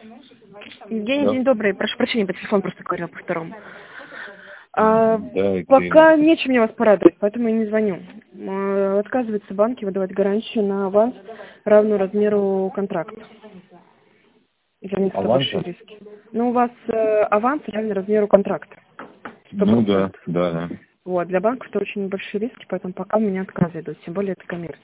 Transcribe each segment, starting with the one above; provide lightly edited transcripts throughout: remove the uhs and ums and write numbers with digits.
Евгений, Да. день добрый. Прошу прощения, по телефону просто говорил по второму. Да, Пока нечем мне вас порадовать, поэтому я не звоню. Отказываются банки выдавать гарантию на аванс, равную размеру контракта. Для них это большие аванса? риски. Ну, у вас аванс равный размеру контракта. 100%. Ну да. Вот, для банков это очень большие риски, поэтому пока у меня отказы идут, тем более это коммерция.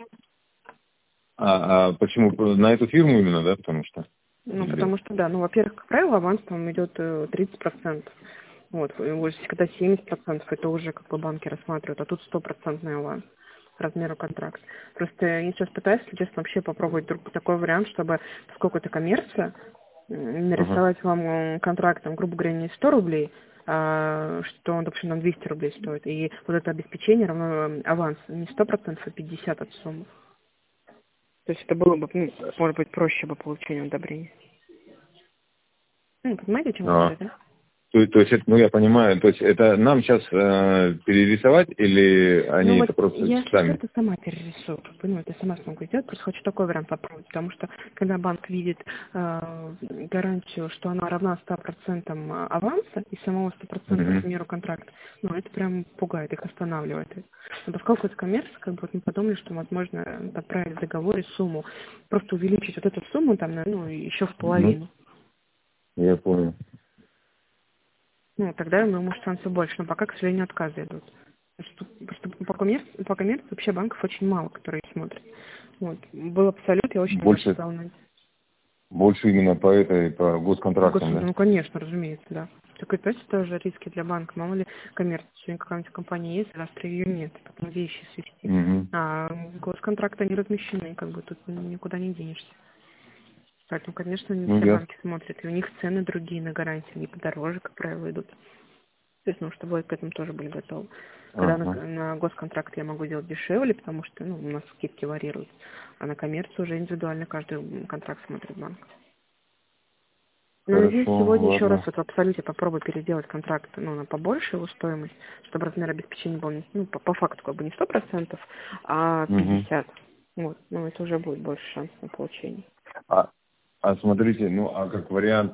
А почему? На эту фирму именно, да, потому что? Ну, Или- потому что, да, во-первых, как правило, аванс там идет 30%. Вот, когда 70%, это уже как бы банки рассматривают, а тут 100% аванс размеру контракта. Просто я сейчас пытаюсь, если честно, вообще попробовать такой вариант, чтобы, поскольку это коммерция, нарисовать вам контракт, там, грубо говоря, не 100 рублей, а что он, допустим, нам 200 рублей стоит. И вот это обеспечение равно аванс не 100%, а 50% от суммы. То есть это было бы, может быть, проще бы получение удобрения. Понимаете, о чем я говорю, да? То есть, это, я понимаю, то есть это нам сейчас перерисовать или они это просто если сами? это сама перерисую, это сама смогу сделать, просто хочу такой вариант попробовать, потому что когда банк видит гарантию, что она равна 100% аванса и самого 100% размеру контракта, это прям пугает, их останавливает. Но поскольку это коммерция, мы подумали, что возможно отправить в договоре сумму, просто увеличить вот эту сумму там, еще в половину. Я понял. Тогда, может, шансов больше. Но пока, к сожалению, отказы идут. Просто по коммерции вообще банков очень мало, которые смотрят. Вот. Был абсолют, я очень волнуюсь. Больше именно по госконтрактам, да? Ну, конечно, разумеется, да. Так это тоже риски для банка. Мало ли коммерция, сегодня какая-нибудь компания есть, завтра ее нет, потом вещи свести. А госконтракты не размещены, тут никуда не денешься. Поэтому, конечно, не все банки смотрят, и у них цены другие на гарантии, они подороже, как правило, идут. То есть, чтобы к этому тоже были готовы. Когда на госконтракт я могу делать дешевле, потому что у нас скидки варьируют, а на коммерцию уже индивидуально каждый контракт смотрит банк. Но надеюсь, сегодня еще раз в Абсолюте попробую переделать контракт на побольше его стоимость, чтобы размер обеспечения был по факту не 100%, а 50%. Это уже будет больше шансов на получение. А смотрите, как вариант,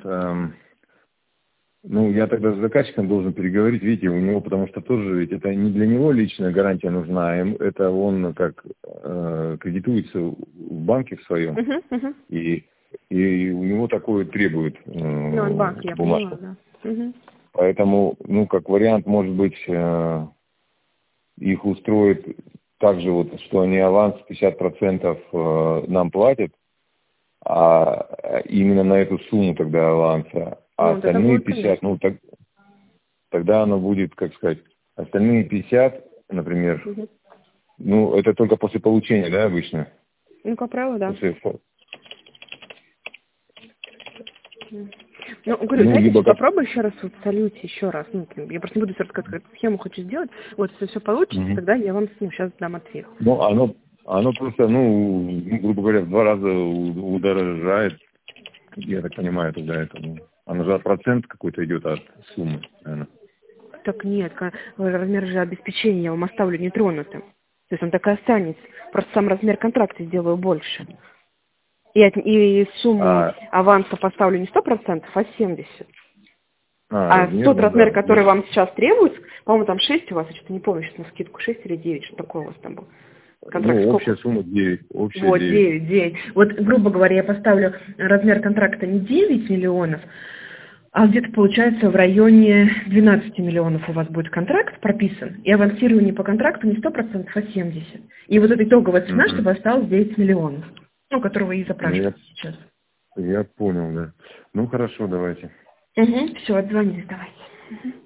я тогда с заказчиком должен переговорить, видите, у него, потому что тоже ведь это не для него личная гарантия нужна, это он как кредитуется в банке в своем, и у него такое требует банк, я бумажку. поняла, да. Поэтому, как вариант, может быть, их устроит так же, что они аванс 50% нам платят, а именно на эту сумму тогда аванса, а остальные 50, тогда оно будет, как сказать, остальные 50, например, это только после получения, да, обычно? Как правило, да. Говорю, попробуй еще раз в Абсолюте, еще раз. Я просто не буду рассказывать, какую схему хочу сделать. Если все получится, тогда я вам сейчас дам ответ. Оно просто, грубо говоря, в 2 раза удорожает, я так понимаю, тогда это. Оно же процент какой-то идет от суммы, наверное. Так нет, размер же обеспечения я вам оставлю нетронутым. То есть он так и останется. Просто сам размер контракта сделаю больше. И сумму аванса поставлю не 100%, а 70%. Тот размер, который вам сейчас требуется, по-моему, там 6 у вас, я что-то не помню сейчас на скидку, 6 или 9, что такое у вас там было. Общая сумма 9. 9. Грубо говоря, я поставлю размер контракта не 9 миллионов, а где-то получается в районе 12 миллионов у вас будет контракт прописан, и авансирование по контракту не 100%, а 70%. И эта итоговая цена, чтобы осталось 9 миллионов, которого и запрашивают сейчас. Я понял, да. Хорошо, давайте. Все, отзвонитесь, давайте.